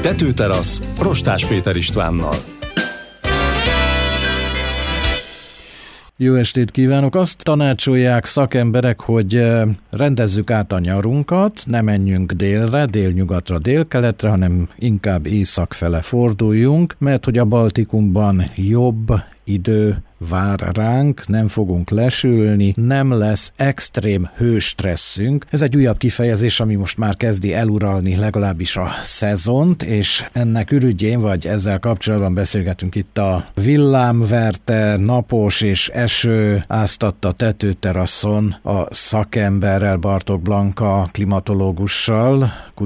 Tetőterasz Rostás Péter Istvánnal. Jó estét kívánok! Azt tanácsolják szakemberek, hogy rendezzük át a nyarunkat, ne menjünk délre, délnyugatra, délkeletre, hanem inkább észak fele forduljunk, mert hogy a Baltikumban jobb idő vár ránk, nem fogunk lesülni, nem lesz extrém hőstresszünk. Ez egy újabb kifejezés, ami most már kezdi eluralni legalábbis a szezont, és ennek ürügyén, vagy ezzel kapcsolatban beszélgetünk itt a villámverte, napos és eső áztatta tetőteraszon a szakemberrel, Bartók Blanka klimatológussal,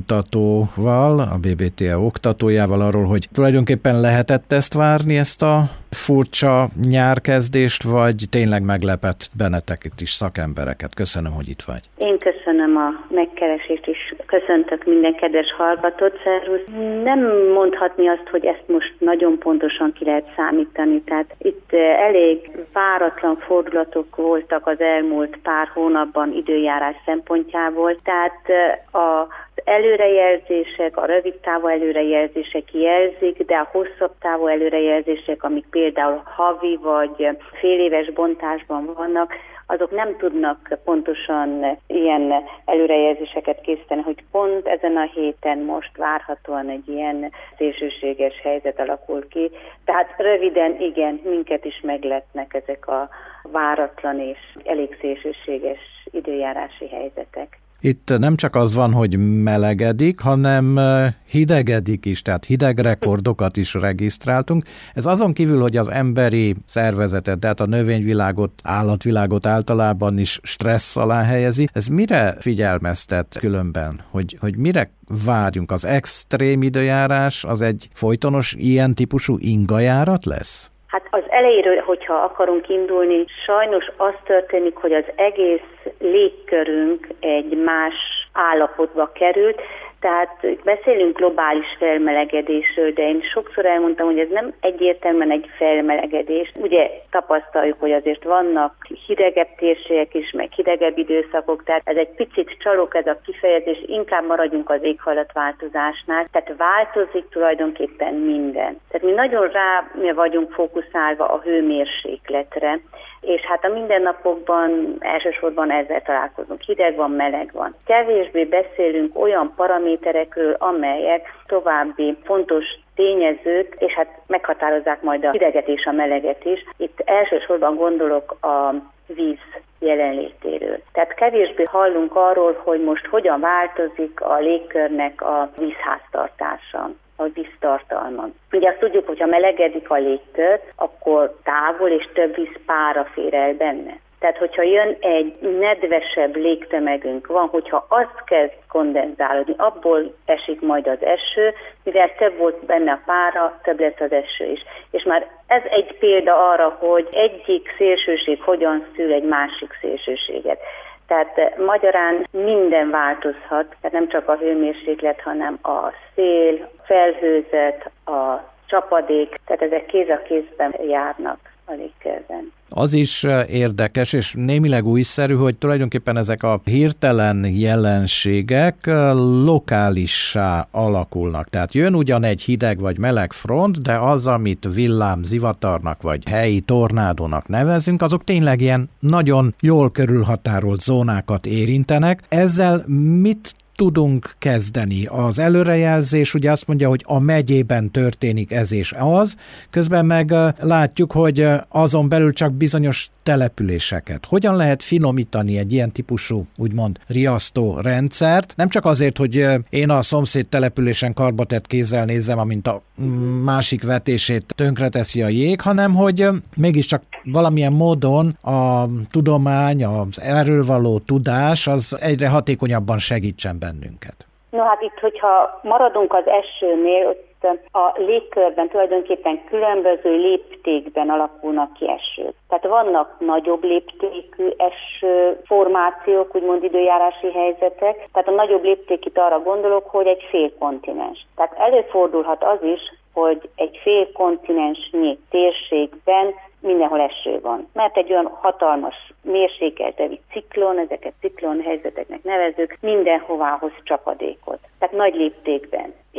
kutatóval, a BBTE oktatójával arról, hogy tulajdonképpen lehetett ezt várni, ezt a furcsa nyárkezdést, vagy tényleg meglepett benneteket is, szakembereket? Köszönöm, hogy itt vagy. Én köszönöm a megkeresést, és köszöntök minden kedves hallgatót, szervusz. Nem mondhatni azt, hogy ezt most nagyon pontosan ki lehet számítani, tehát itt elég váratlan fordulatok voltak az elmúlt pár hónapban időjárás szempontjából, tehát az előrejelzések, a rövid távú előrejelzések jelzik, de a hosszabb távú előrejelzések, amik például havi vagy féléves bontásban vannak, azok nem tudnak pontosan ilyen előrejelzéseket készíteni, hogy pont ezen a héten most várhatóan egy ilyen szélsőséges helyzet alakul ki. Tehát röviden igen, minket is meglepnek ezek a váratlan és elég szélsőséges időjárási helyzetek. Itt nem csak az van, hogy melegedik, hanem hidegedik is, tehát hidegrekordokat is regisztráltunk. Ez azon kívül, hogy az emberi szervezetet, tehát a növényvilágot, állatvilágot általában is stressz alá helyezi. Ez mire figyelmeztet különben? Hogy mire várjunk? Az extrém időjárás az egy folytonos ilyen típusú ingajárat lesz? Hát az elejéről, hogyha akarunk indulni, sajnos az történik, hogy az egész légkörünk egy más állapotba került, tehát beszélünk globális felmelegedésről, de én sokszor elmondtam, hogy ez nem egyértelműen egy felmelegedés. Ugye tapasztaljuk, hogy azért vannak hidegebb térségek is, meg hidegebb időszakok, tehát ez egy picit csalók ez a kifejezés, inkább maradjunk az éghajlatváltozásnál, tehát változik tulajdonképpen minden. Tehát mi nagyon rá vagyunk fókuszálva a hőmérsékletre, és hát a mindennapokban elsősorban ezzel találkozunk. Hideg van, meleg van. Kevésbé beszélünk olyan paraméterekről, amelyek további fontos tényezők, és hát meghatározzák majd a hideget és a meleget is. Itt elsősorban gondolok a víz jelenlétéről. Tehát kevésbé hallunk arról, hogy most hogyan változik a légkörnek a vízháztartása, a víztartalma. Ugye azt tudjuk, hogy ha melegedik a légkör, akkor távol és több vízpára fér el benne. Tehát, hogyha jön egy nedvesebb légtömegünk van, hogyha azt kezd kondenzálódni, abból esik majd az eső, mivel több volt benne a pára, több lesz az eső is. És már ez egy példa arra, hogy egyik szélsőség hogyan szül egy másik szélsőséget. Tehát magyarán minden változhat, tehát nem csak a hőmérséklet, hanem a szél, a felhőzet, a csapadék, tehát ezek kéz a kézben járnak a légkörben. Az is érdekes, és némileg újszerű, hogy tulajdonképpen ezek a hirtelen jelenségek lokálissá alakulnak. Tehát jön ugyan egy hideg vagy meleg front, de az, amit villám, zivatarnak vagy helyi tornádónak nevezünk, azok tényleg ilyen nagyon jól körülhatárolt zónákat érintenek. Ezzel mit tudunk kezdeni? Az előrejelzés ugye azt mondja, hogy a megyében történik ez és az, közben meg látjuk, hogy azon belül csak bizonyos településeket. Hogyan lehet finomítani egy ilyen típusú, úgymond riasztó rendszert? Nem csak azért, hogy én a szomszéd településen karbatett kézzel nézem, amint a másik vetését tönkreteszi a jég, hanem hogy mégiscsak valamilyen módon a tudomány, az erről való tudás az egyre hatékonyabban segítsen bennünket. No hát itt, hogyha maradunk az esőnél, ott a légkörben tulajdonképpen különböző léptékben alakulnak ki esők. Tehát vannak nagyobb léptékű esőformációk, úgymond időjárási helyzetek. Tehát a nagyobb lépték itt arra gondolok, hogy egy félkontinens. Tehát előfordulhat az is, hogy egy félkontinensnyi térségben mindenhol eső van. Mert egy olyan hatalmas mérsékelteli ciklon, ezeket ciklon helyzeteknek nevezzük, mindenhová hoz csapadékot. Tehát nagy léptékben.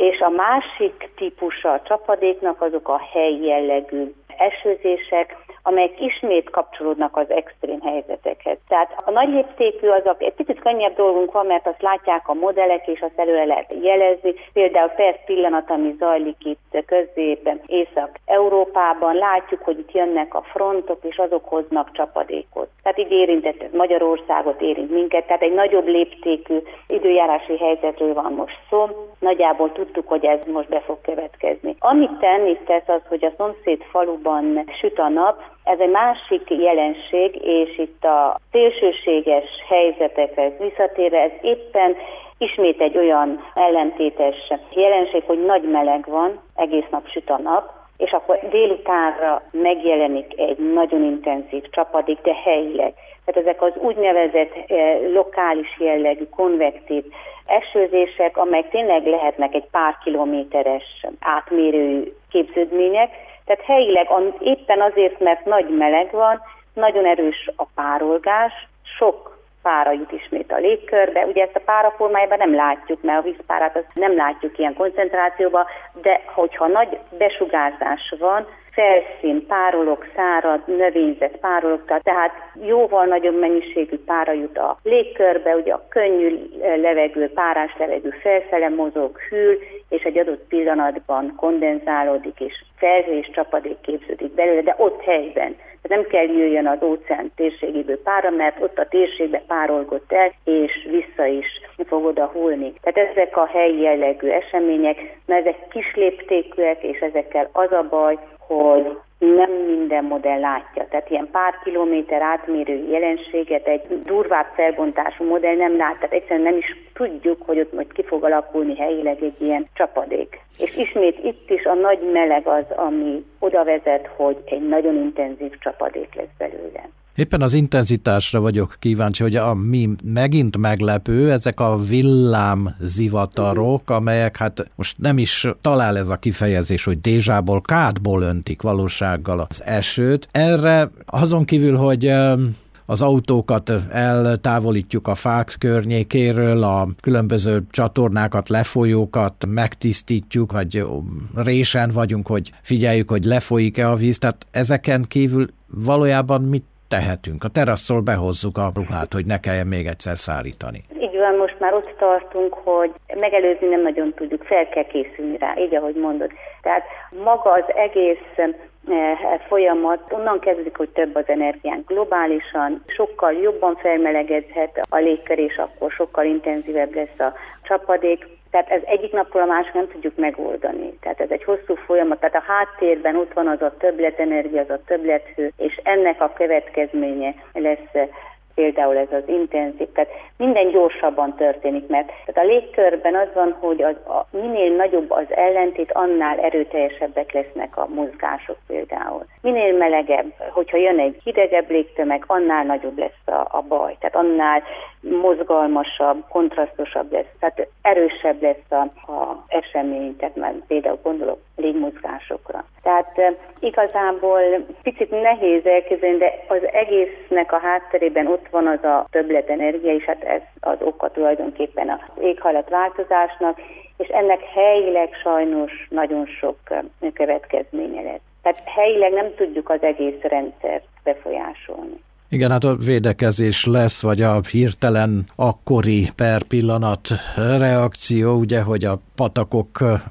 És a másik típusa a csapadéknak azok a helyi jellegű esőzések, amelyek ismét kapcsolódnak az extrém helyzetekhez. Tehát a nagy léptékű azok egy picit könnyebb dolgunk van, mert azt látják a modellek, és azt előre lehet jelezni. Például per pillanat, ami zajlik itt középen, Észak-Európában, látjuk, hogy itt jönnek a frontok, és azok hoznak csapadékot. Tehát így érintett Magyarországot, érint minket, tehát egy nagyobb léptékű időjárási helyzetről van most szó. Nagyjából tudtuk, hogy ez most be fog következni. Amit tenni tesz az, hogy a szomszéd faluban süt a nap, ez egy másik jelenség, és itt a szélsőséges helyzetekhez visszatérve, ez éppen ismét egy olyan ellentétes jelenség, hogy nagy meleg van, egész nap süt a nap, és akkor délutánra megjelenik egy nagyon intenzív csapadék, de helyileg. Tehát ezek az úgynevezett lokális jellegű, konvektív esőzések, amelyek tényleg lehetnek egy pár kilométeres átmérőjű képződmények. Tehát helyileg éppen azért, mert nagy meleg van, nagyon erős a párolgás, sok pára jut ismét a légkörbe. Ugye ezt a pára formájában nem látjuk, mert a vízpárát azt nem látjuk ilyen koncentrációban, de hogyha nagy besugárzás van, felszín, párolog, szárad, növényzet, párolog, tehát jóval nagyobb mennyiségű pára jut a légkörbe, ugye a könnyű levegő, párás levegő felfele mozog, hűl, és egy adott pillanatban kondenzálódik, és felhő és csapadék képződik belőle, de ott helyben. Nem kell jöjjön az óceán térségéből pára, mert ott a térségbe párolgott el, és vissza is fog oda hullni. Tehát ezek a helyi jellegű események, mert ezek kisléptékűek, és ezekkel az a baj, hogy nem minden modell látja. Tehát ilyen pár kilométer átmérő jelenséget egy durvább felbontású modell nem lát. Tehát egyszerűen nem is tudjuk, hogy ott majd ki fog alakulni helyileg egy ilyen csapadék. És ismét itt is a nagy meleg az, ami oda vezet, hogy egy nagyon intenzív csapadék lesz belőle. Éppen az intenzitásra vagyok kíváncsi, hogy ami megint meglepő, ezek a villámzivatarok, amelyek hát most nem is talál ez a kifejezés, hogy dézsából, kádból öntik valósággal az esőt. Erre azon kívül, hogy az autókat eltávolítjuk a fák környékéről, a különböző csatornákat, lefolyókat megtisztítjuk, vagy résen vagyunk, hogy figyeljük, hogy lefolyik-e a víz. Tehát ezeken kívül valójában mit tehetünk? A terasszról behozzuk a ruhát, hogy ne kelljen még egyszer szárítani. Így van, most már ott tartunk, hogy megelőzni nem nagyon tudjuk, fel kell készülni rá, így ahogy mondod. Tehát maga az egész folyamat onnan kezdődik, hogy több az energiánk globálisan, sokkal jobban felmelegedhet a légkör, és akkor sokkal intenzívebb lesz a csapadék. Tehát ez egyik napról a másik nem tudjuk megoldani. Tehát ez egy hosszú folyamat, tehát a háttérben ott van az a többletenergia, az a többlethő, és ennek a következménye lesz például ez az intenzív. Tehát minden gyorsabban történik, mert tehát a légkörben az van, hogy minél nagyobb az ellentét, annál erőteljesebbek lesznek a mozgások például. Minél melegebb, hogyha jön egy hidegebb légtömeg, annál nagyobb lesz a baj. Tehát annál mozgalmasabb, kontrasztosabb lesz, tehát erősebb lesz a esemény, tehát már például gondolok légmozgásokra. Tehát igazából picit nehéz elképzelni, de az egésznek a hátterében ott van az a többletenergia, és hát ez az oka tulajdonképpen az éghajlatváltozásnak, és ennek helyileg sajnos nagyon sok következménye lesz. Tehát helyileg nem tudjuk az egész rendszert befolyásolni. Igen, hát a védekezés lesz, vagy a hirtelen akkori per pillanat reakció, ugye, hogy a patakok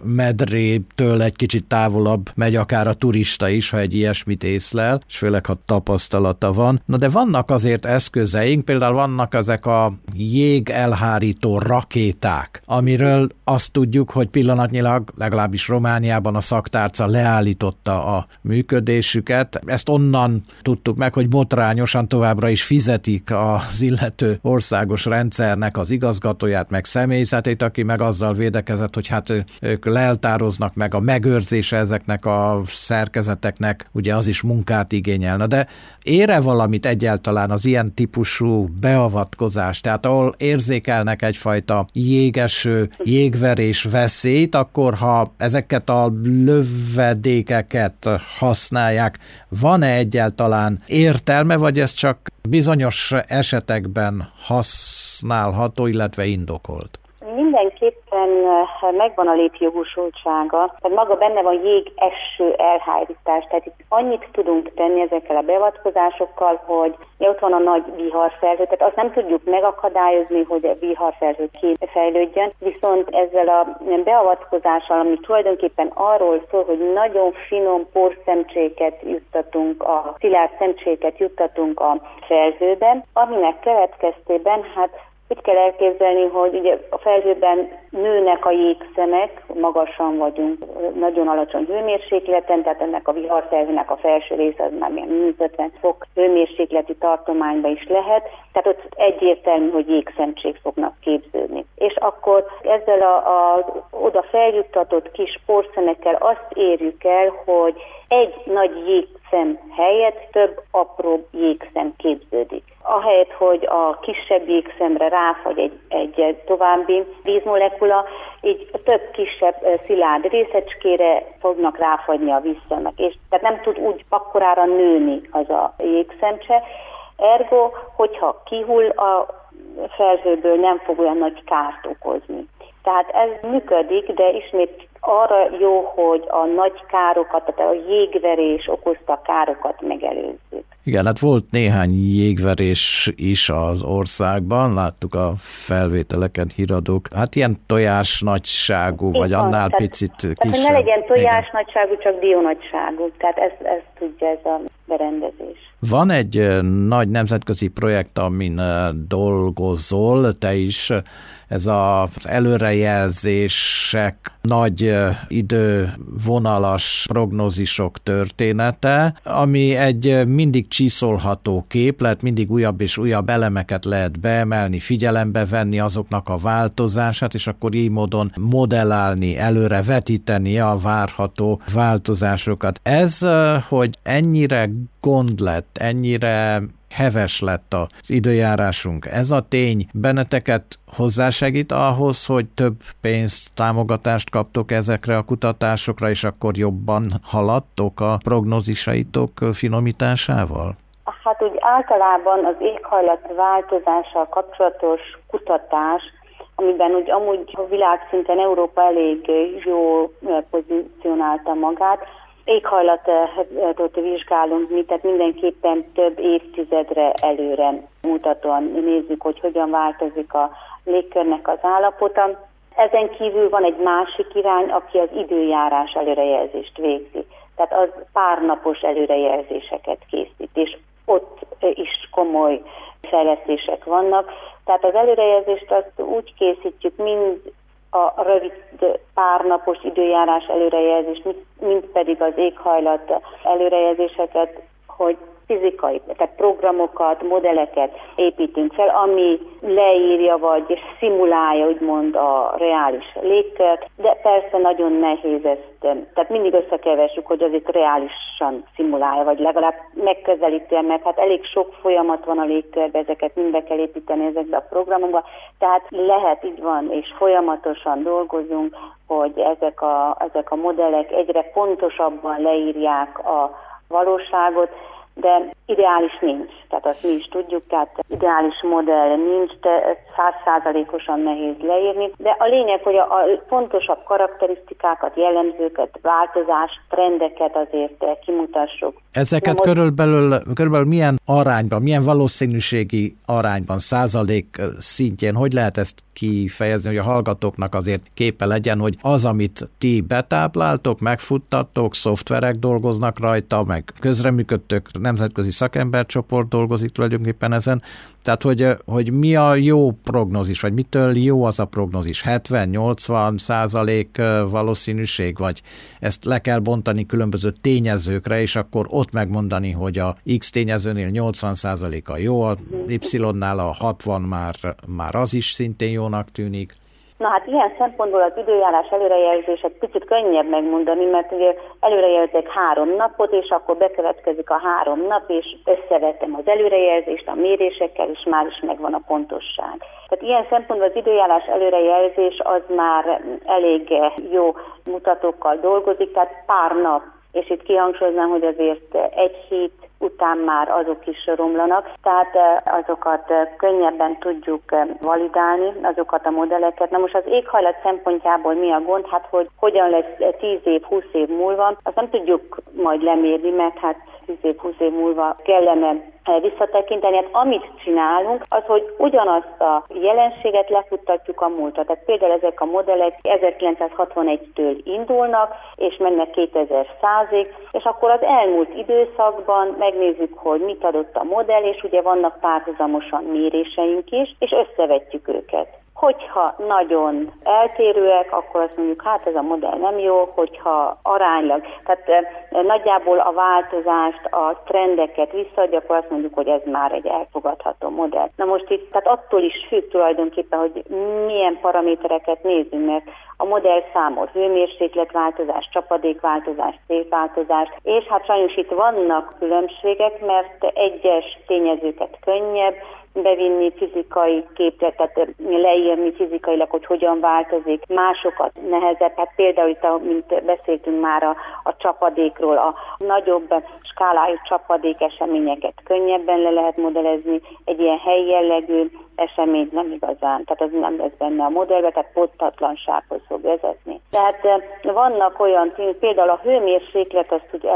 medrétől egy kicsit távolabb megy akár a turista is, ha egy ilyesmit észlel, és főleg, ha tapasztalata van. Na de vannak azért eszközeink, például vannak ezek a jégelhárító rakéták, amiről azt tudjuk, hogy pillanatnyilag, legalábbis Romániában a szaktárca leállította a működésüket. Ezt onnan tudtuk meg, hogy botrányosan továbbra is fizetik az illető országos rendszernek az igazgatóját, meg személyzetét, aki meg azzal védekezett, hogy hát ők leltároznak meg, a megőrzése ezeknek a szerkezeteknek, ugye az is munkát igényelne, de ér-e valamit egyáltalán az ilyen típusú beavatkozás, tehát ahol érzékelnek egyfajta jégeső, jégverés veszélyt, akkor ha ezeket a lövedékeket használják, van-e egyáltalán értelme, vagy ez csak bizonyos esetekben használható, illetve indokolt? mindenképpen megvan a létjogosultsága, tehát maga benne van jég-eső elhárítás, tehát itt annyit tudunk tenni ezekkel a beavatkozásokkal, hogy ott van a nagy viharfelhő, tehát azt nem tudjuk megakadályozni, hogy a viharfelhő kifejlődjön, viszont ezzel a beavatkozással, ami tulajdonképpen arról szól, hogy nagyon finom porszemcséket juttatunk, a szilárd szemcséket juttatunk a felhőben, aminek következtében úgy kell elképzelni, hogy ugye a felhőben nőnek a jégszemek, magasan vagyunk, nagyon alacsony hőmérsékleten, tehát ennek a viharfelhőnek a felső része az már ilyen 50 fok hőmérsékleti tartományban is lehet, tehát ott egyértelmű, hogy jégszemcsék fognak képződni. És akkor ezzel az oda feljuttatott kis porszemekkel azt érjük el, hogy egy nagy jégszem helyett több apró jégszem képződik. Ahelyett, hogy a kisebb jégszemre ráfagy egy további vízmolekula, így több kisebb szilárd részecskére fognak ráfagyni a vízszemek, és tehát nem tud úgy akkorára nőni az a jégszemcse. Ergo, hogyha kihull a felhőből, nem fog olyan nagy kárt okozni. Tehát ez működik, de ismét arra jó, hogy a nagy károkat, tehát a jégverés okozta károkat megelőzzük. Igen, hát volt néhány jégverés is az országban, láttuk a felvételeken, híradók. Hát ilyen tojás nagyságú, vagy annál picit kisebb. Tehát, hogy ne legyen tojás nagyságú, csak dió nagyságú. Tehát ez tudja ez a berendezés. Van egy nagy nemzetközi projekt, amin dolgozol, te is, ez az előrejelzések nagy idővonalas prognózisok története, ami egy mindig csiszolható képlet, mindig újabb és újabb elemeket lehet beemelni, figyelembe venni azoknak a változását, és akkor így módon modellálni, előre vetíteni a várható változásokat. Ez, hogy ennyire gond lett, ennyire heves lett az időjárásunk. Ez a tény benneteket hozzásegít ahhoz, hogy több pénzt, támogatást kaptok ezekre a kutatásokra, és akkor jobban haladtok a prognózisaitok finomításával? Hát úgy általában az éghajlat változással kapcsolatos kutatás, amiben úgy amúgy a világszinten Európa elég jól pozícionálta magát, éghajlatot vizsgálunk mi, tehát mindenképpen több évtizedre előre mutatóan nézzük, hogy hogyan változik a légkörnek az állapota. Ezen kívül van egy másik irány, aki az időjárás előrejelzést végzi. Tehát az párnapos előrejelzéseket készít, és ott is komoly fejlesztések vannak. Tehát az előrejelzést azt úgy készítjük, mind a rövid párnapos időjárás előrejelzést, mint pedig az éghajlat előrejelzéseket, hogy fizikai, tehát programokat, modelleket építünk fel, ami leírja vagy szimulálja úgymond a reális légkört, de persze nagyon nehéz ezt, tehát mindig összekevessük, hogy azért reálisan szimulálja, vagy legalább megközelítően, mert hát elég sok folyamat van a légkörben, ezeket mind be kell építeni ezekbe a programokba, tehát lehet, így van, és folyamatosan dolgozunk, hogy ezek a modellek egyre pontosabban leírják a valóságot, de ideális nincs, tehát azt mi is tudjuk, tehát ideális modell nincs, de 100%-osan nehéz leírni, de a lényeg, hogy a fontosabb karakterisztikákat, jellemzőket, változást, trendeket azért kimutassuk. Ezeket körülbelül milyen arányban, milyen valószínűségi arányban, százalék szintjén, hogy lehet ezt kifejezni, hogy a hallgatóknak azért képe legyen, hogy az, amit ti betápláltok, megfuttatok, szoftverek dolgoznak rajta, meg közreműködtök, nemzetközi szakembercsoport dolgozik tulajdonképpen ezen, tehát hogy mi a jó prognózis, vagy mitől jó az a prognózis? 70-80% valószínűség, vagy ezt le kell bontani különböző tényezőkre, és akkor ott megmondani, hogy a X tényezőnél 80%-a jó, a Y-nál a 60 már az is szintén jónak tűnik. Na hát ilyen szempontból az időjárás előrejelzés egy picit könnyebb megmondani, mert ugye előrejelzek 3 napot, és akkor bekövetkezik a 3 nap, és összevetem az előrejelzést a mérésekkel, és már is megvan a pontosság. Tehát ilyen szempontból az időjárás előrejelzés az már elég jó mutatókkal dolgozik, tehát pár nap, és itt kihangsúlyoznám, hogy azért egy hét után már azok is romlanak, tehát azokat könnyebben tudjuk validálni, azokat a modelleket. Na most az éghajlat szempontjából mi a gond? Hát, hogy hogyan lesz 10 év, 20 év múlva, azt nem tudjuk majd lemérni, mert hát 10 év, 20 év múlva kellene visszatekinteni. Hát amit csinálunk, az, hogy ugyanazt a jelenséget lefuttatjuk a múltra. Tehát például ezek a modellek 1961-től indulnak, és mennek 2100-ig, és akkor az elmúlt időszakban megnézzük, hogy mit adott a modell, és ugye vannak párhuzamosan méréseink is, és összevetjük őket. Hogyha nagyon eltérőek, akkor azt mondjuk, hát ez a modell nem jó, hogyha aránylag, tehát nagyjából a változást, a trendeket visszaadja, akkor azt mondjuk, hogy ez már egy elfogadható modell. Na most itt, tehát attól is függ tulajdonképpen, hogy milyen paramétereket nézünk, mert a modell számol hőmérsékletváltozás, csapadékváltozás, szélváltozás, és hát sajnos itt vannak különbségek, mert egyes tényezőket könnyebb bevinni fizikai képletet, leírni fizikailag, hogy hogyan változik, másokat nehezebb. Hát például itt, mint beszéltünk már a csapadékról, a nagyobb skálájú csapadék eseményeket könnyebben le lehet modellezni, egy ilyen helyi jellegű eseményt nem igazán, tehát az nem lesz benne a modellbe, tehát pontatlansághoz fog vezetni. Tehát vannak olyan tények, például a hőmérséklet, azt úgy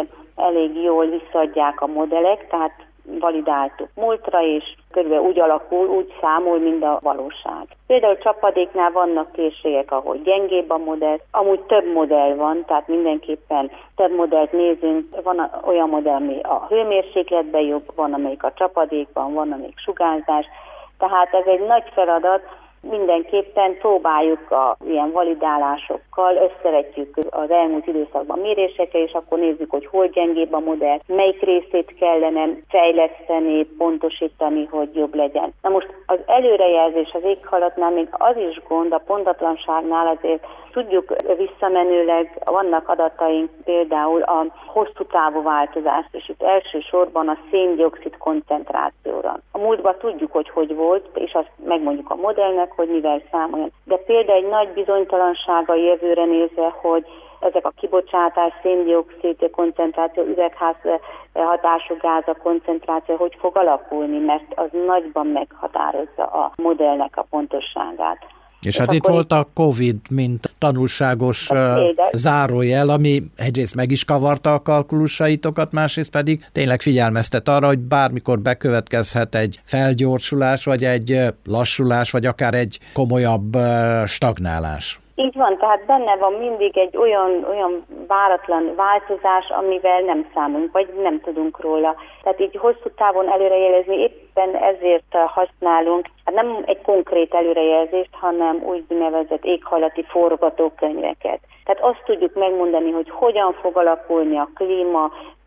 elég jól visszaadják a modellek, tehát validáltuk múltra, és körülbelül úgy alakul, úgy számol, mint a valóság. Például csapadéknál vannak térségek, ahol gyengébb a modell, amúgy több modell van, tehát mindenképpen több modellt nézünk, van olyan modell, ami a hőmérsékletben jobb, van amelyik a csapadékban, van amelyik sugárzás, tehát ez egy nagy feladat. Mindenképpen próbáljuk ilyen validálásokkal, összevetjük az elmúlt időszakban mérésekkel, és akkor nézzük, hogy hol gyengébb a modell, melyik részét kellene fejleszteni, pontosítani, hogy jobb legyen. Na most az előrejelzés az éghajlatnál még az is gond, a pontatlanságnál azért tudjuk visszamenőleg, vannak adataink például a hosszú távú változást, és itt elsősorban a szén-dioxid koncentrációra. A múltban tudjuk, hogy volt, és azt megmondjuk a modellnek, hogy mivel számoljon. De például egy nagy bizonytalansága jövőre nézve, hogy ezek a kibocsátás, szén-dioxid koncentráció, üvegház hatású gázak koncentráció hogy fog alakulni, mert az nagyban meghatározza a modellnek a pontosságát. És hát itt volt a Covid, mint tanulságos zárójel, ami egyrészt meg is kavarta a kalkulusaitokat, másrészt pedig tényleg figyelmeztet arra, hogy bármikor bekövetkezhet egy felgyorsulás, vagy egy lassulás, vagy akár egy komolyabb stagnálás. Így van, tehát benne van mindig egy olyan váratlan változás, amivel nem számolunk, vagy nem tudunk róla. Tehát így hosszú távon előrejelezni, éppen ezért használunk, hát nem egy konkrét előrejelzést, hanem úgynevezett éghajlati forgatókönyveket. Tehát azt tudjuk megmondani, hogy hogyan fog alakulni a klíma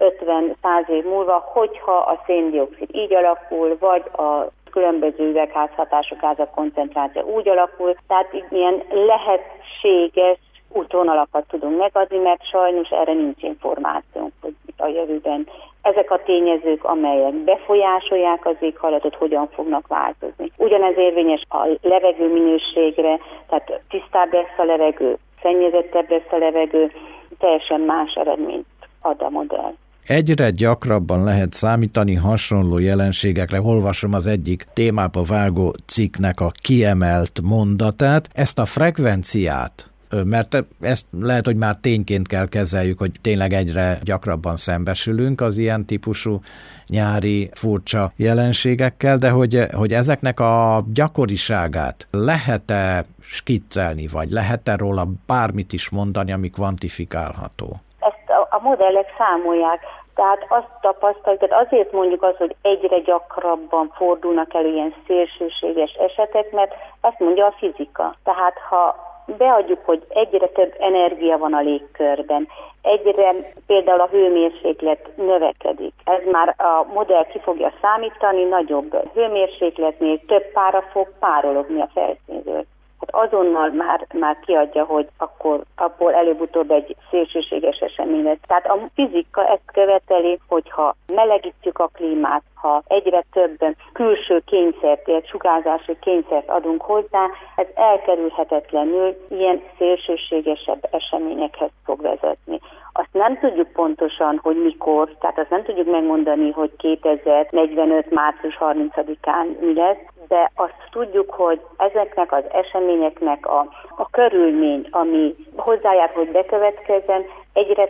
50-100 év múlva, hogyha a szén-dioxid így alakul, vagy a különböző üvegházhatású gázak koncentráció úgy alakul, tehát így ilyen lehetséges útvonalakat tudunk megadni, mert sajnos erre nincs információnk, hogy a jövőben ezek a tényezők, amelyek befolyásolják az éghajlatot, hogyan fognak változni. Ugyanez érvényes a levegő minőségre, tehát tisztább lesz a levegő, szennyezettebb lesz a levegő, teljesen más eredményt ad a modell. Egyre gyakrabban lehet számítani hasonló jelenségekre. Olvasom az egyik témába vágó cikknek a kiemelt mondatát. Ezt a frekvenciát, mert ezt lehet, hogy már tényként kell kezeljük, hogy tényleg egyre gyakrabban szembesülünk az ilyen típusú nyári furcsa jelenségekkel, de hogy ezeknek a gyakoriságát lehet-e skiccelni, vagy lehet-e róla bármit is mondani, ami kvantifikálható? A modellek számolják, tehát azt tapasztaljuk, tehát azért mondjuk azt, hogy egyre gyakrabban fordulnak elő ilyen szélsőséges esetek, mert azt mondja a fizika. Tehát ha beadjuk, hogy egyre több energia van a légkörben, egyre például a hőmérséklet növekedik. Ez már a modell ki fogja számítani, nagyobb hőmérsékletnél több pára fog párologni a felszínről. Hát azonnal már kiadja, hogy akkor abból előbb-utóbb egy szélsőséges esemény lesz. Tehát a fizika ezt követeli, hogyha melegítjük a klímát, ha egyre több külső kényszert, ilyen sugárzási kényszert adunk hozzá, ez elkerülhetetlenül ilyen szélsőségesebb eseményekhez fog vezetni. Azt nem tudjuk pontosan, hogy mikor, tehát azt nem tudjuk megmondani, hogy 2045. március 30-án mi lesz, de azt tudjuk, hogy ezeknek az eseményeknek a körülmény, ami hozzájár, hogy bekövetkezzen, egyre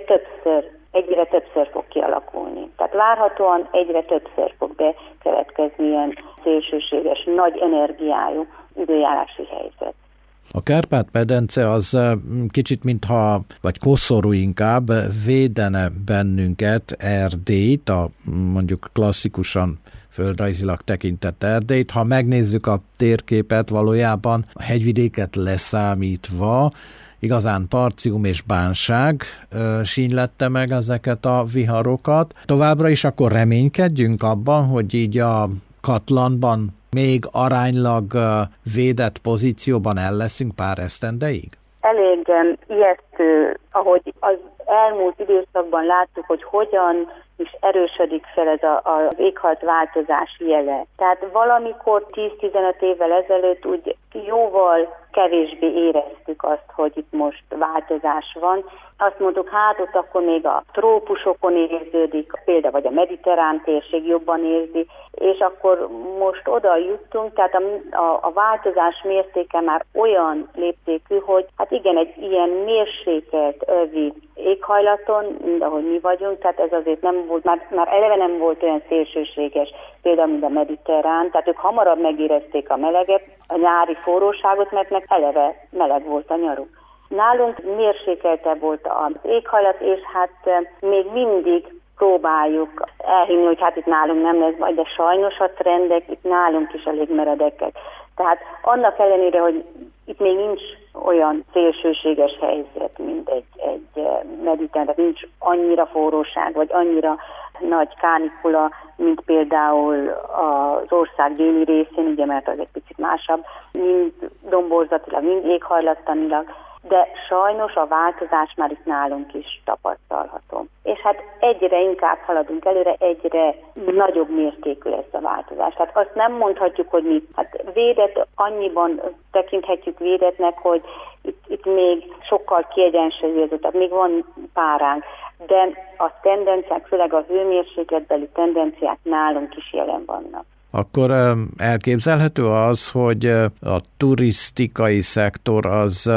többször fog kialakulni. Tehát várhatóan egyre többször fog bekövetkezni ilyen szélsőséges, nagy energiájú időjárási helyzet. A Kárpát-medence az kicsit mintha, vagy koszorú inkább védene bennünket, Erdélyt, a mondjuk klasszikusan földrajzilag tekintett Erdélyt. Ha megnézzük a térképet, valójában a hegyvidéket leszámítva, igazán Partium és Bánság sínylette meg ezeket a viharokat. Továbbra is akkor reménykedjünk abban, hogy így a Katlanban még aránylag védett pozícióban el leszünk pár esztendeig? Elég ijesztő, ahogy az elmúlt időszakban láttuk, hogy hogyan is erősödik fel ez az éghajlatváltozás jele. Tehát valamikor 10-15 évvel ezelőtt úgy jóval kevésbé éreztük azt, hogy itt most változás van. Azt mondtuk, hát ott akkor még a trópusokon érződik, például vagy a mediterrán térség jobban érzi, és akkor most oda juttunk, tehát a változás mértéke már olyan léptékű, hogy hát igen, egy ilyen mérsékelt övi éghajlaton, mint ahogy mi vagyunk, tehát ez azért nem volt, már eleve nem volt olyan szélsőséges, például mint a mediterrán, tehát ők hamarabb megérezték a meleget, a nyári forróságot, mert meg eleve meleg volt a nyaruk. Nálunk mérsékeltebb volt az éghajlat, és hát még mindig próbáljuk elhinni, hogy hát itt nálunk nem lesz baj, de sajnos a trendek itt nálunk is elég meredekek. Tehát annak ellenére, hogy itt még nincs olyan szélsőséges helyzet, mint egy mediterrán, tehát nincs annyira forróság, vagy annyira nagy kánikula, mint például az ország déli részén, ugye, mert az egy picit másabb, mind domborzatilag, mind éghajlattanilag, de sajnos a változás már itt nálunk is tapasztalható. És hát egyre inkább haladunk előre, egyre nagyobb mértékű lesz a változás. Tehát azt nem mondhatjuk, hogy mi védett, annyiban tekinthetjük védetnek, hogy itt még sokkal kiegyensúlyozottabb, még van páránk, de a tendenciák, főleg a hőmérsékletbeli tendenciák nálunk is jelen vannak. Akkor elképzelhető az, hogy a turisztikai szektor az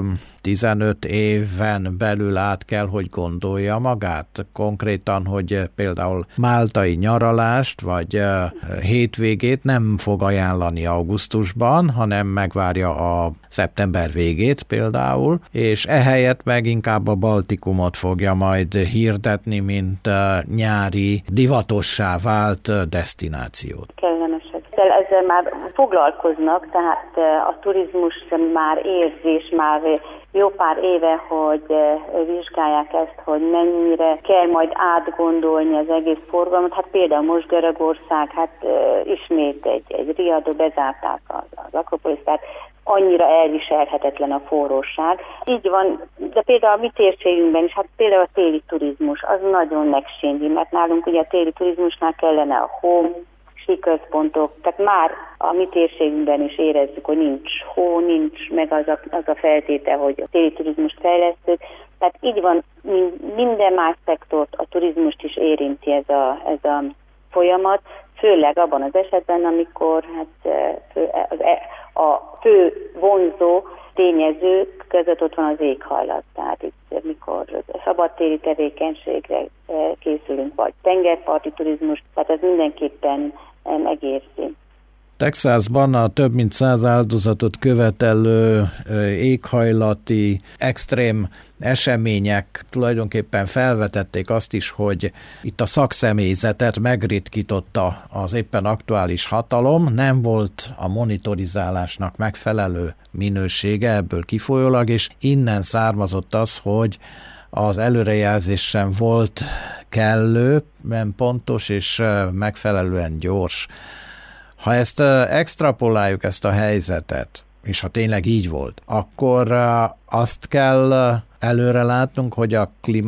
15 éven belül át kell, hogy gondolja magát. Konkrétan, hogy például máltai nyaralást vagy hétvégét nem fog ajánlani augusztusban, hanem megvárja a szeptember végét például, és ehelyett meg inkább a Baltikumot fogja majd hirdetni, mint nyári divatossá vált desztinációt. Ezzel már foglalkoznak, tehát a turizmus már érzés, már jó pár éve, hogy vizsgálják ezt, hogy mennyire kell majd átgondolni az egész forgalmat. Hát például most Görögország, hát ismét egy riadó, bezárták az Akropoliszt, tehát annyira elviselhetetlen a forróság. Így van, de például a mi térségünkben is, hát például a téli turizmus, az nagyon megsényli, mert nálunk ugye a téli turizmusnál kellene a hó, síközpontok, tehát már a mi térségünkben is érezzük, hogy nincs hó, nincs meg az a feltétel, hogy a téli turizmust fejlesztők. Tehát így van, minden más szektort, a turizmust is érinti ez a folyamat, főleg abban az esetben, amikor a fő vonzó tényezők között ott van az éghajlat. Tehát itt, mikor szabadtéri tevékenységre készülünk, vagy tengerparti turizmus, tehát ez mindenképpen megérzi. Texasban a több mint 100 áldozatot követelő éghajlati extrém események tulajdonképpen felvetették azt is, hogy itt a szakszemélyzetet megritkította az éppen aktuális hatalom, nem volt a monitorizálásnak megfelelő minősége ebből kifolyólag, és innen származott az, hogy az előrejelzés sem volt kellően pontos és megfelelően gyors. Ha ezt extrapoláljuk, ezt a helyzetet, és ha tényleg így volt, akkor azt kell előre látnunk, hogy a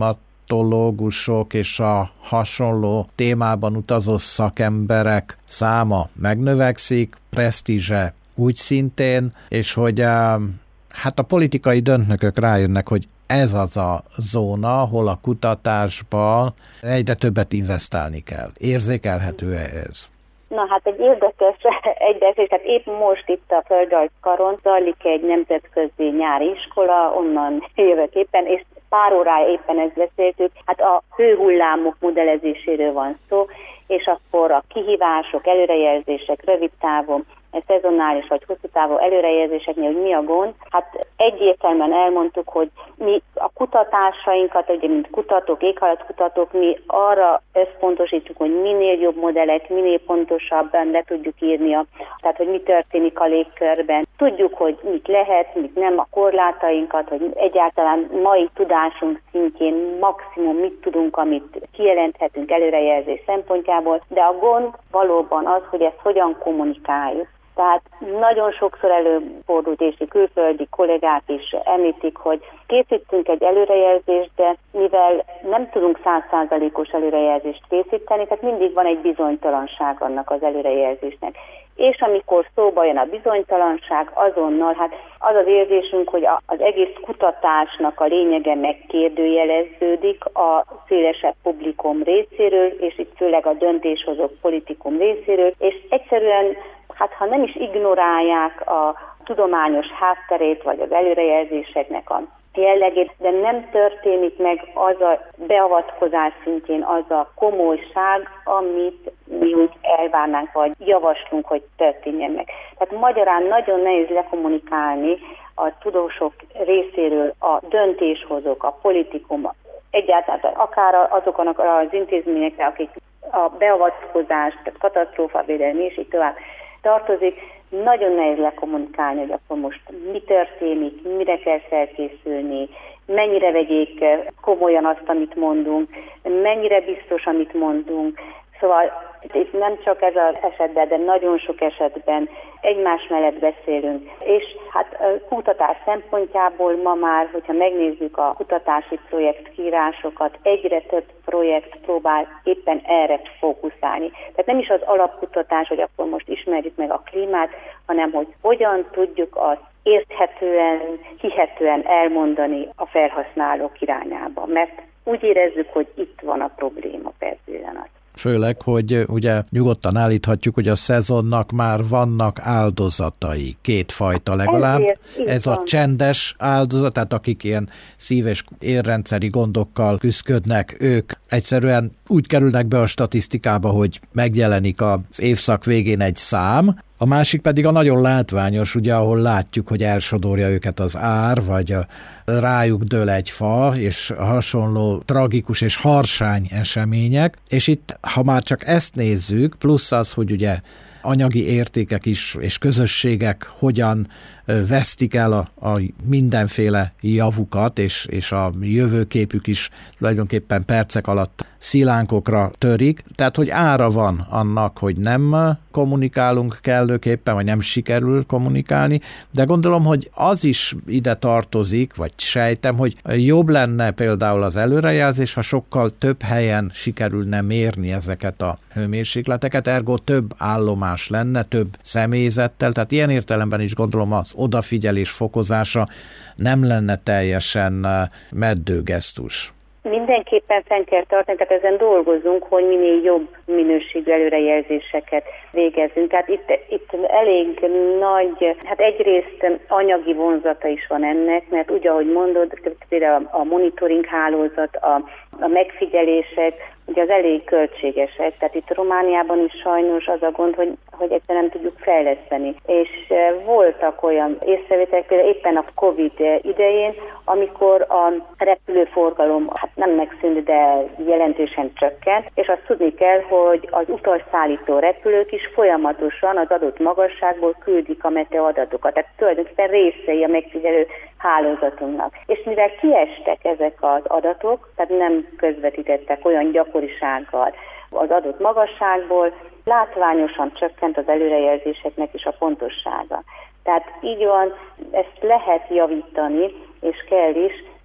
klimatológusok és a hasonló témában utazó szakemberek száma megnövekszik, presztízse úgy szintén, és hogy hát a politikai döntők rájönnek, hogy ez az a zóna, ahol a kutatásban egyre többet investálni kell. Érzékelhető-e ez? Na hát egy érdekes egybeesés, tehát épp most itt a Földrajzkaron zajlik egy nemzetközi nyári iskola, onnan jövök éppen, és pár órája éppen ezt beszéltük, hát a hőhullámok modellezéséről van szó, és akkor a kihívások, előrejelzések, rövid távon, szezonális vagy hosszú távú előrejelzéseknél, hogy mi a gond. Hát egyértelműen elmondtuk, hogy mi a kutatásainkat, ugye mint kutatók, éghajlatkutatók, mi arra összpontosítjuk, hogy minél jobb modellek, minél pontosabban le tudjuk írni, tehát hogy mi történik a légkörben. Tudjuk, hogy mit lehet, mit nem, a korlátainkat, hogy egyáltalán mai tudásunk szintjén maximum mit tudunk, amit kijelenthetünk előrejelzés szempontjából, de a gond valóban az, hogy ezt hogyan kommunikáljuk. Tehát nagyon sokszor előfordult, és külföldi kollégák is említik, hogy készítünk egy előrejelzést, de mivel nem tudunk 100%-os előrejelzést készíteni, tehát mindig van egy bizonytalanság annak az előrejelzésnek. És amikor szóba jön a bizonytalanság, azonnal, hát az az érzésünk, hogy az egész kutatásnak a lényege megkérdőjeleződik a szélesebb publikum részéről, és itt főleg a döntéshozók politikum részéről, és egyszerűen hát ha nem is ignorálják a tudományos hátterét, vagy az előrejelzéseknek a jellegét, de nem történik meg az a beavatkozás szintjén, az a komolyság, amit mi úgy elvárnánk, vagy javaslunk, hogy történjen meg. Tehát magyarán nagyon nehéz lekommunikálni a tudósok részéről a döntéshozók, a politikum, egyáltalán akár azokon az intézményekre, akik a beavatkozás, tehát katasztrófavédelmi és így tovább tartozik, nagyon nehéz lekommunikálni, hogy akkor most mi történik, mire kell felkészülni, mennyire vegyék komolyan azt, amit mondunk, mennyire biztos, amit mondunk. Szóval itt nem csak ez az esetben, de nagyon sok esetben egymás mellett beszélünk. És hát a kutatás szempontjából ma már, hogyha megnézzük a kutatási projektkiírásokat, egyre több projekt próbál éppen erre fókuszálni. Tehát nem is az alapkutatás, hogy akkor most ismerjük meg a klímát, hanem hogy hogyan tudjuk azt érthetően, hihetően elmondani a felhasználók irányába. Mert úgy érezzük, hogy itt van a probléma per pillanat. Főleg, hogy ugye nyugodtan állíthatjuk, hogy a szezonnak már vannak áldozatai, kétfajta legalább. Ez a csendes áldozat, tehát akik ilyen szív- és érrendszeri gondokkal küzdködnek, ők egyszerűen úgy kerülnek be a statisztikába, hogy megjelenik az évszak végén egy szám, a másik pedig a nagyon látványos, ugye, ahol látjuk, hogy elsodorja őket az ár, vagy rájuk dől egy fa, és hasonló tragikus és harsány események, és itt, ha már csak ezt nézzük, plusz az, hogy ugye anyagi értékek is, és közösségek hogyan vesztik el a mindenféle javukat, és a jövőképük is tulajdonképpen percek alatt szilánkokra törik. Tehát, hogy ára van annak, hogy nem kommunikálunk kellőképpen, vagy nem sikerül kommunikálni, de gondolom, hogy az is ide tartozik, vagy sejtem, hogy jobb lenne például az előrejelzés, ha sokkal több helyen sikerülne mérni ezeket a hőmérsékleteket, ergo több állomás lenne, több személyzettel, tehát ilyen értelemben is gondolom az odafigyelés fokozása nem lenne teljesen meddő gesztus. Mindenképpen fenn kell tartani, tehát ezen dolgozunk, hogy minél jobb minőségű előrejelzéseket végezzünk. Tehát itt elég nagy, hát egyrészt anyagi vonzata is van ennek, mert úgy, ahogy mondod, például a monitoring hálózat, a megfigyelések, ugye az elég költségesek, tehát itt Romániában is sajnos az a gond, hogy egyszerűen nem tudjuk fejleszteni. És voltak olyan észrevételek, például éppen a Covid idején, amikor a repülőforgalom hát nem megszűnt, de jelentősen csökkent, és azt tudni kell, hogy az utasszállító repülők is folyamatosan az adott magasságból küldik a meteoadatokat, tehát tulajdonképpen részei a megfigyelő hálózatunknak. És mivel kiestek ezek az adatok, tehát nem közvetítettek olyan gyakorisággal az adott magasságból, látványosan csökkent az előrejelzéseknek is a pontossága. Tehát így van, ezt lehet javítani, és kell is,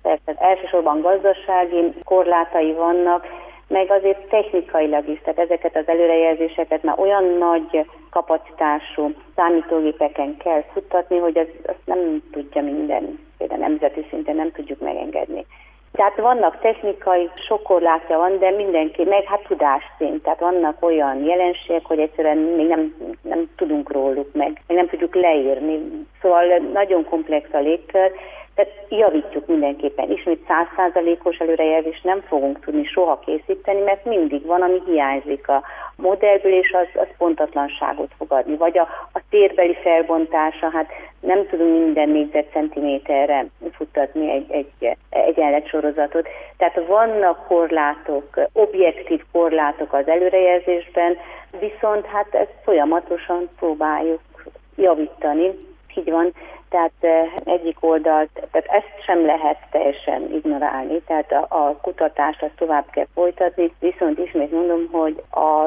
persze elsősorban gazdasági korlátai vannak, meg azért technikailag is, tehát ezeket az előrejelzéseket már olyan nagy kapacitású számítógépeken kell futtatni, hogy azt nem tudja minden, például nemzeti szinten nem tudjuk megengedni. Tehát vannak technikai, sok korlátja van, de mindenki, meg hát tudásszint, tehát vannak olyan jelenségek, hogy egyszerűen még nem tudunk róluk meg nem tudjuk leírni. Szóval nagyon komplex a légkör, tehát javítjuk mindenképpen. Ismét 100%-os előrejelzést nem fogunk tudni soha készíteni, mert mindig van, ami hiányzik a modellből, és az pontatlanságot fog adni. Vagy a térbeli felbontása, hát nem tudunk minden négyzetcentiméterre futtatni egy egyenletsorozatot. Tehát vannak korlátok, objektív korlátok az előrejelzésben, viszont hát ezt folyamatosan próbáljuk javítani. Így van. Tehát egyik oldalt, tehát ezt sem lehet teljesen ignorálni, tehát a kutatást azt tovább kell folytatni, viszont ismét mondom, hogy az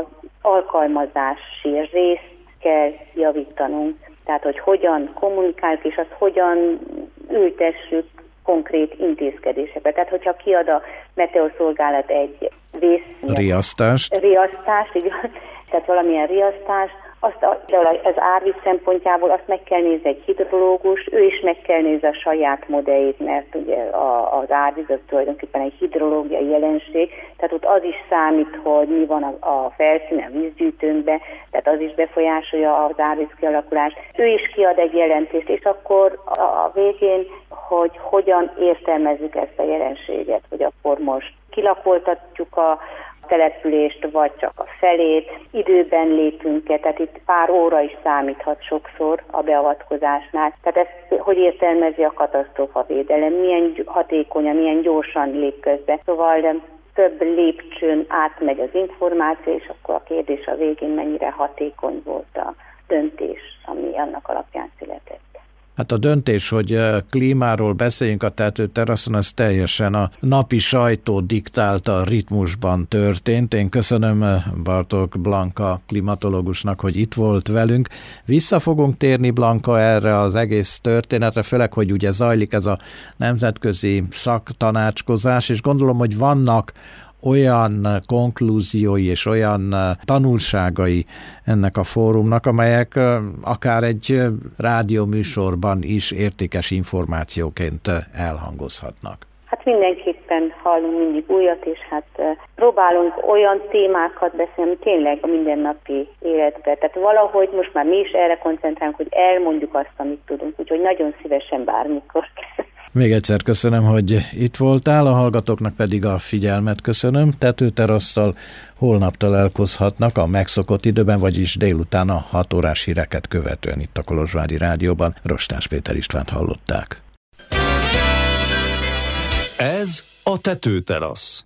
alkalmazási részt kell javítanunk, tehát hogy hogyan kommunikáljuk, és azt hogyan ültessük konkrét intézkedésekbe. Tehát hogyha kiad a meteoszolgálat egy riasztást, igen, tehát valamilyen riasztást, azt az árvíz szempontjából azt meg kell nézni egy hidrológus, ő is meg kell nézni a saját modelljét, mert ugye az árvíz az tulajdonképpen egy hidrológiai jelenség, tehát ott az is számít, hogy mi van a felszínen, a vízgyűjtőnkben, tehát az is befolyásolja az árvíz kialakulást. Ő is kiad egy jelentést, és akkor a végén, hogy hogyan értelmezzük ezt a jelenséget, hogy akkor most kilakoltatjuk a települést, vagy csak a felét, időben lépünk-e, tehát itt pár óra is számíthat sokszor a beavatkozásnál. Tehát ezt hogy értelmezi a katasztrófavédelem, milyen hatékonyan, milyen gyorsan lép közbe. Szóval több lépcsőn átmegy az információ, és akkor a kérdés a végén mennyire hatékony volt a döntés, ami annak alapján született. Hát a döntés, hogy klímáról beszéljünk a tetőteraszon, az teljesen a napi sajtó diktálta ritmusban történt. Én köszönöm Bartók Blanka klimatológusnak, hogy itt volt velünk. Vissza fogunk térni, Blanka, erre az egész történetre, főleg, hogy ugye zajlik ez a nemzetközi szaktanácskozás, és gondolom, hogy vannak olyan konklúziói és olyan tanulságai ennek a fórumnak, amelyek akár egy rádióműsorban is értékes információként elhangozhatnak. Hát mindenképpen hallunk mindig újat, és hát próbálunk olyan témákat beszélni, tényleg a mindennapi életben. Tehát valahogy most már mi is erre koncentrálunk, hogy elmondjuk azt, amit tudunk, úgyhogy nagyon szívesen bármikor. Még egyszer köszönöm, hogy itt voltál, a hallgatóknak pedig a figyelmet köszönöm. Tetőterasszal holnap találkozhatnak a megszokott időben, vagyis délután a 6 órás híreket követően itt a Kolozsvári Rádióban. Rostás Péter Istvánt hallották. Ez a Tetőterasz.